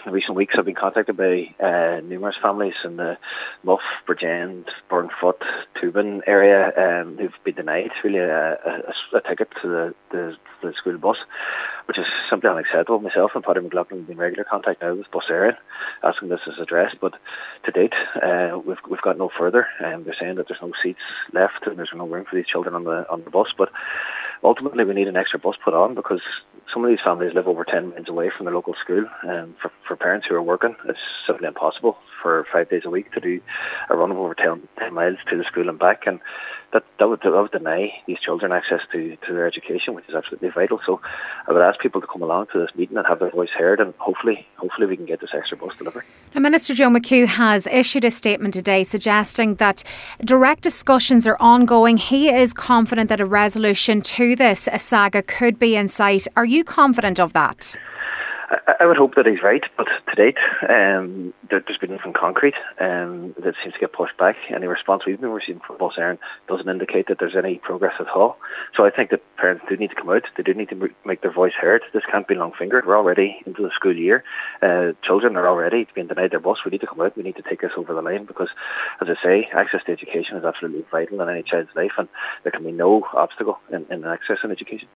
in recent weeks I've been contacted by numerous families in the Muff, Bridgend, Burnfoot, Tubin area who've been denied really a ticket to the school bus, which is simply unacceptable. Myself and Paddy McLaughlin have been in regular contact now with Bus Éireann asking this is addressed, but to date we've got no further. They're saying that there's no seats left and there's no room for these children on the bus, but ultimately we need an extra bus put on because some of these families live over 10 miles away from their local school, and for parents who are working it's simply impossible for 5 days a week to do a run of over 10 miles to the school and back, and that would deny these children access to their education, which is absolutely vital. So I would ask people to come along to this meeting and have their voice heard, and hopefully we can get this extra bus delivered. Now, Minister Joe McHugh has issued a statement today suggesting that direct discussions are ongoing. He is confident that a resolution to this saga could be in sight. Are you confident of that? I would hope that he's right, but to date, there's been nothing concrete that seems to get pushed back. Any response we've been receiving from Bus Éireann doesn't indicate that there's any progress at all. So I think that parents do need to come out. They do need to make their voice heard. This can't be long-fingered. We're already into the school year. Children are already being denied their bus. We need to come out. We need to take this over the line because, as I say, access to education is absolutely vital in any child's life, and there can be no obstacle in accessing education.